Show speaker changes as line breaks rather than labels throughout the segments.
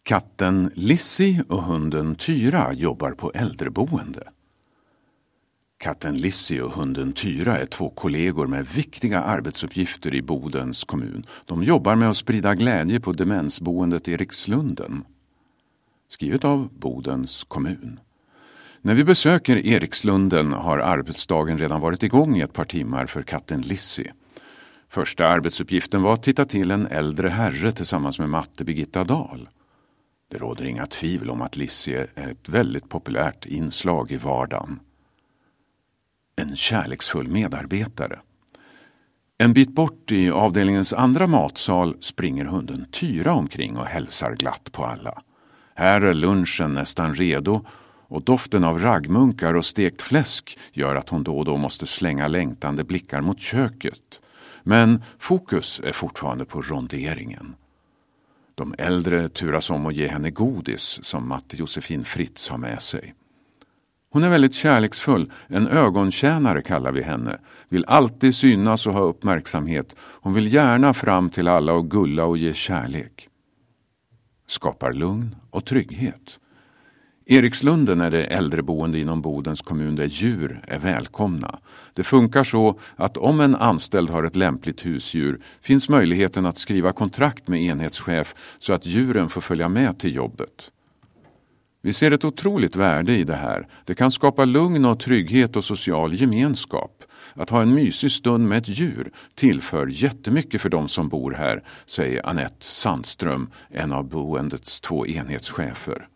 Katten Lizzie och hunden Tyra jobbar på äldreboende. Katten Lizzie och hunden Tyra är två kollegor med viktiga arbetsuppgifter i Bodens kommun. De jobbar med att sprida glädje på demensboendet Erikslunden. Skrivet av Bodens kommun. När vi besöker Erikslunden har arbetsdagen redan varit igång i ett par timmar för katten Lizzie. Första arbetsuppgiften var att titta till en äldre herre tillsammans med matte Birgitta Dahl. Det råder inga tvivel om att Lizzie är ett väldigt populärt inslag i vardagen. En kärleksfull medarbetare. En bit bort i avdelningens andra matsal springer hunden Tyra omkring och hälsar glatt på alla. Här är lunchen nästan redo och doften av raggmunkar och stekt fläsk gör att hon då och då måste slänga längtande blickar mot köket. Men fokus är fortfarande på ronderingen. De äldre turas om att ge henne godis som matte Josefin Fritz har med sig. Hon är väldigt kärleksfull, en ögontjänare kallar vi henne. Vill alltid synas och ha uppmärksamhet. Hon vill gärna fram till alla och gulla och ge kärlek. Skapar lugn och trygghet. Erikslunden är det äldreboende inom Bodens kommun där djur är välkomna. Det funkar så att om en anställd har ett lämpligt husdjur finns möjligheten att skriva kontrakt med enhetschef så att djuren får följa med till jobbet. Vi ser ett otroligt värde i det här. Det kan skapa lugn och trygghet och social gemenskap. Att ha en mysig stund med ett djur tillför jättemycket för de som bor här, säger Anette Sandström, en av boendets 2 enhetschefer.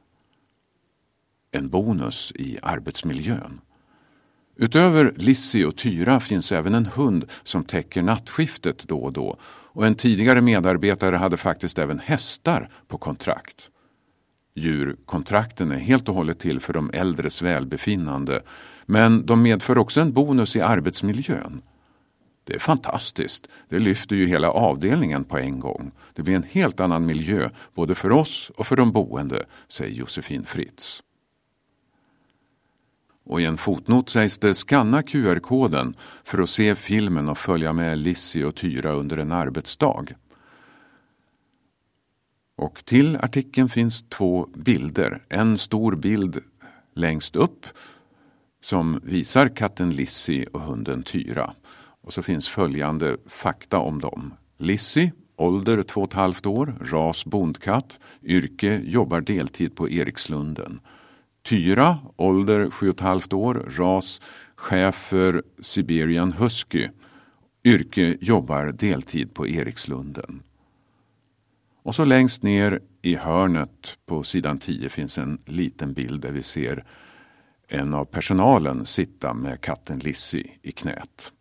En bonus i arbetsmiljön. Utöver Lizzie och Tyra finns även en hund som täcker nattskiftet då och då. Och en tidigare medarbetare hade faktiskt även hästar på kontrakt. Djurkontrakten är helt och hållet till för de äldres välbefinnande, men de medför också en bonus i arbetsmiljön. Det är fantastiskt. Det lyfter ju hela avdelningen på en gång. Det blir en helt annan miljö både för oss och för de boende, säger Josefin Fritz. Och i en fotnot sägs det skanna QR-koden för att se filmen och följa med Lizzie och Tyra under en arbetsdag. Och till artikeln finns 2 bilder. En stor bild längst upp som visar katten Lizzie och hunden Tyra. Och så finns följande fakta om dem. Lizzie, ålder 2,5 år, ras bondkatt, yrke jobbar deltid på Erikslunden. Tyra, ålder 7,5 år, ras chef för Siberian Husky, yrke jobbar deltid på Erikslunden. Och så längst ner i hörnet på sidan 10 finns en liten bild där vi ser en av personalen sitta med katten Lizzie i knät.